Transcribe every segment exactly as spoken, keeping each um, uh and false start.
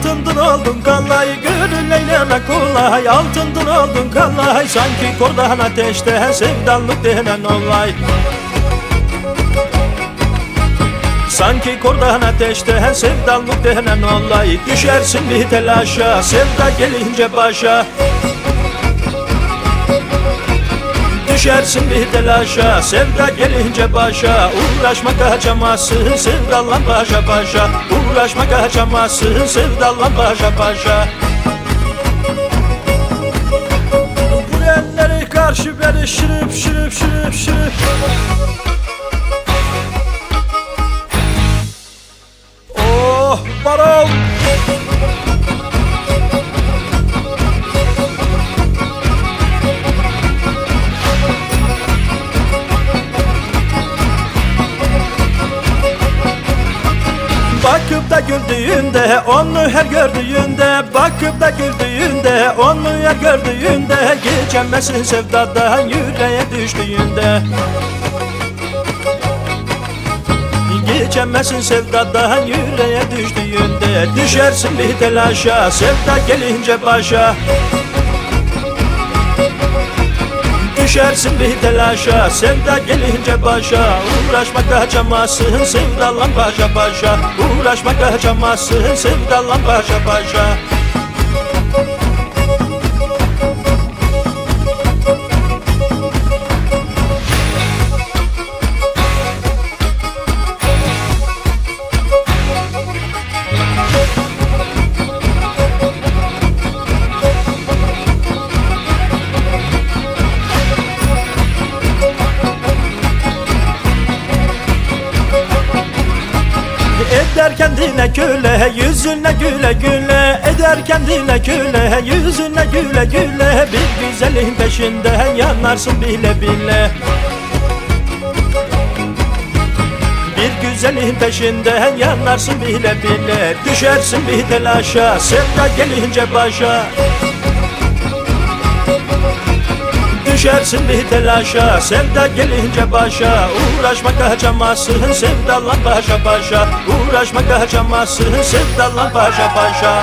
altındın oldun kallay, gönül eyleme kolay. Altındın oldun kallay, sanki kordan ateşte sevdalık denen olay. Sanki kordan ateşte sevdalık denen olay. Düşersin bir telaşa, sevda gelince başa. Düşersin bir telaşa, sevda gelince başa. Uğraşma kaçamazsın, sevdalan başa başa. Uğraşma kaçamazsın, sevdalan başa başa. Bu elleri karşı beni şırıp şırıp şırıp şırıp. Oh barol. Bakıp da güldüğünde, onu her gördüğünde. Bakıp da güldüğünde, onu her gördüğünde. Geçemezsin sevdadan yüreğe düştüğünde. Geçemezsin sevdadan yüreğe düştüğünde. Düşersin bir telaşa, sevda gelince başa. Düşersin bir telaşa, sevda gelince başa. Uğraşma kaçamazsın, sevdalan başa başa. Uğraşma kaçamazsın, sevdalan başa başa. Eder kendine köle, yüzüne güle güle. Eder kendine köle, yüzüne güle güle. Bir güzelin peşinde yanarsın bile bile. Bir güzelin peşinde yanarsın bile bile. Düşersin bir telaşa, sevda gelince başa. Düşersin bir telaşa, sevda gelince başa. Uğraşma kaçamazsın, sevdalan başa başa. Uğraşma kaçamazsın, sevdalan başa başa.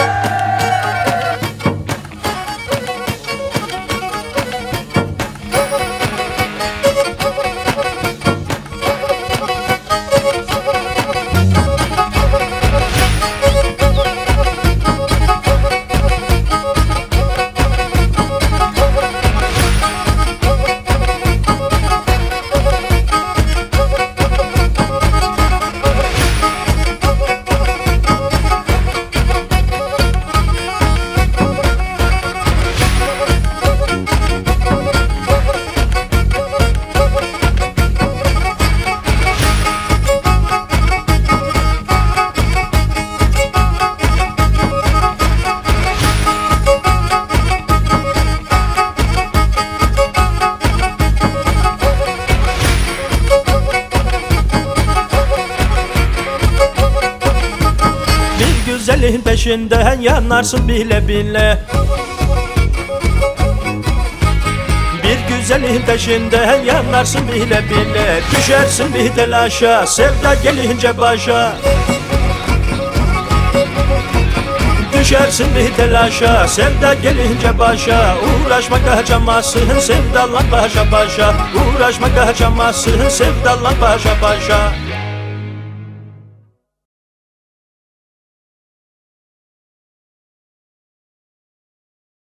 Güzelin peşinden yanarsın bile bile. Bir güzelin peşinden yanarsın bile bile. Düşersin bir telaşa, sevda gelince başa. Düşersin bir telaşa, sevda gelince başa. Uğraşma kaçamazsın, sevdalan başa başa. Uğraşma kaçamazsın, sevdalan başa başa.